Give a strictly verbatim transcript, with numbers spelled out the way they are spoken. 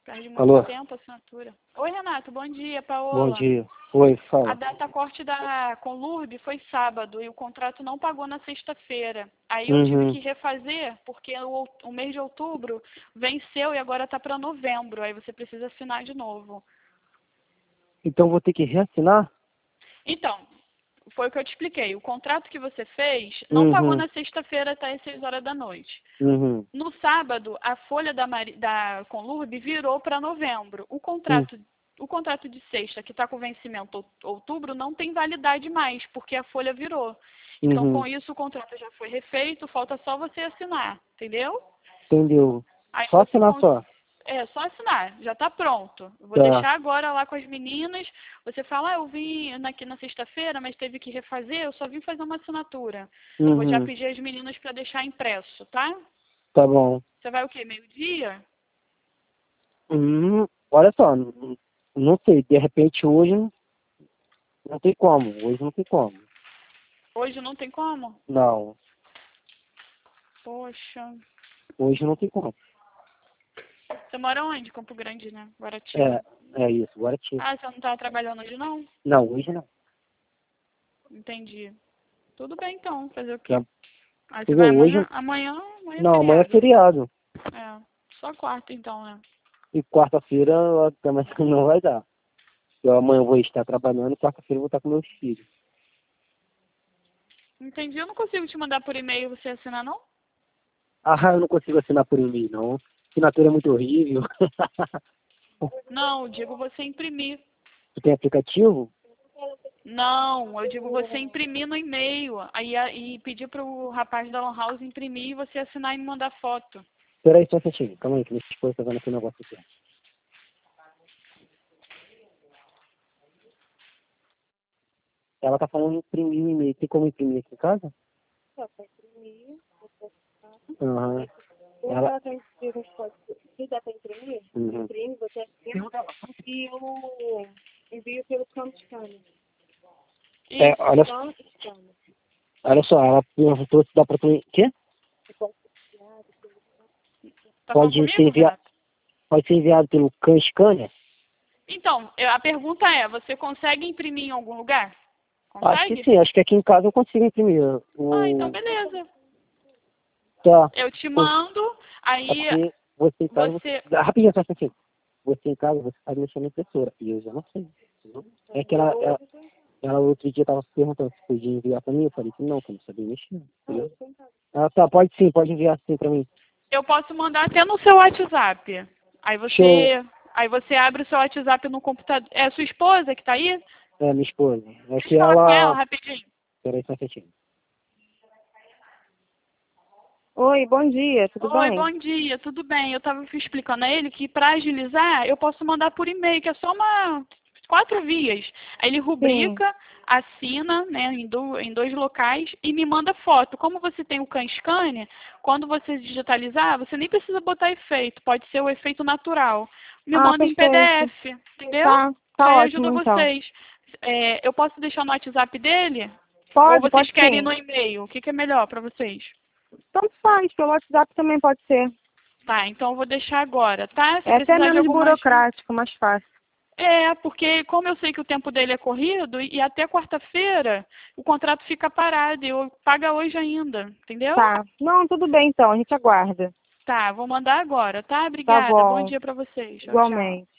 Perde muito Alô? tempo a assinatura. Oi, Renato, bom dia, Paola. Bom dia. Oi, A fala. data corte da Conlurb foi sábado e o contrato não pagou na sexta-feira. Aí eu tive Uhum. que refazer, porque o, o mês de outubro venceu e agora está para novembro. Aí você precisa assinar de novo. Então vou ter que reassinar? Então, foi o que eu te expliquei. O contrato que você fez não Uhum. pagou na sexta-feira até as seis horas da noite. Uhum. No sábado, a folha da, Mari, da Conlurb virou para novembro. O Uhum. contrato, o contrato de sexta, que está com vencimento out- outubro, não tem validade mais, porque a folha virou. Então, Uhum. com isso, o contrato já foi refeito, falta só você assinar, entendeu? Entendeu? Aí Só você assinar cons... só. É, só assinar, já está pronto. Eu vou Tá. deixar agora lá com as meninas. Você fala, ah, eu vim aqui na sexta-feira, mas teve que refazer, eu só vim fazer uma assinatura. Eu vou já Uhum. pedir às meninas para deixar impresso, tá? Tá bom. Você vai o quê? Meio-dia? Hum, olha só, n- não sei, de repente hoje não tem como. Hoje não tem como. Hoje não tem como? Não, Poxa. hoje não tem como. Você mora onde? Campo Grande, né? Guaratiba. É, é isso, agora tira. Ah, você não tá trabalhando hoje, não? Não, hoje não. Entendi. Tudo bem, então. Fazer o Já, quê? Aí você vai entendeu? Hoje, amanhã? Amanhã, amanhã é não, amanhã é feriado. feriado. É. Só quarta, então, né? E quarta-feira eu também não vai dar. Eu amanhã vou estar trabalhando e quarta-feira eu vou estar com meus filhos. Entendi. Eu não consigo te mandar por e-mail você assinar, não? Ah, eu não consigo assinar por e-mail, não. Assinatura é muito horrível. Não, eu digo você imprimir. Tu tem aplicativo? Não, eu digo você imprimir no e-mail. Aí a- e pedir pro rapaz da Lan House imprimir e você assinar e me mandar foto. Peraí, só um instantinho. Calma aí, que minha esposa tá vendo aqui o negócio aqui. Ela tá falando em imprimir o e-mail. Tem como imprimir aqui em casa? Só para imprimir, você tá. Aham. Ou Ela... ela tem que ter uns códigos. Se dá para imprimir, Uhum. imprime, você assina e eu envio pelo campo scanner. É, Isso. olha, Só scanner. olha só, ela perguntou se dá pra tu... Quê? Você pode copiar, depois Tá falando Pode ser, comigo, envia... Renato? Pode ser enviado pelo Can Scanner? Então, eu- a pergunta é, você consegue imprimir em algum lugar? Acho que Consegue? sim, acho que aqui em casa eu consigo imprimir. Ah, então O... beleza. Tá. Eu te Por- mando, É aí porque você em casa... você... Você... Rapidinho, só um instantinho. Você em casa, você sabe mexer na impressora. E eu já não sei. Entendeu? É que ela, ela, ela outro dia tava perguntando se podia enviar pra mim. Eu falei que não, que eu não sabia mexer. Entendeu? Ah, tá. Pode sim, pode enviar sim pra mim. Eu posso mandar até no seu WhatsApp. Aí Show. você... Aí você abre o seu WhatsApp no computador. É a sua esposa que tá aí? É, minha esposa. É Deixa que eu falar com ela ela... rapidinho. Peraí, só um instantinho. Oi, bom dia, tudo Oi, bem? bom dia, tudo bem? Eu estava explicando a ele que para agilizar eu posso mandar por e-mail, que é só uma quatro vias. Aí ele Sim. rubrica, assina, né, em, do, em dois locais e me manda foto. Como você tem o CanScanner, quando você digitalizar, você nem precisa botar efeito, pode ser o efeito natural. Me Ah, manda em perfeito. P D F, entendeu? Tá, Que tá aí ótimo ajuda então. vocês. É, eu posso deixar no WhatsApp dele? Ou Pode, vocês pode querem sim. no e-mail? O que, que é melhor para vocês? Tanto faz, pelo WhatsApp também pode ser. Tá, então eu vou deixar agora, tá? Se É até precisar de menos alguma ajuda. burocrático, mais fácil. É, porque como eu sei que o tempo dele é corrido, e até quarta-feira o contrato fica parado, e eu paga hoje ainda, entendeu? Tá. Não, tudo bem então, a gente aguarda. Tá, vou mandar agora, tá? Tá Obrigada, bom bom. dia pra vocês. Tchau, tchau. Igualmente.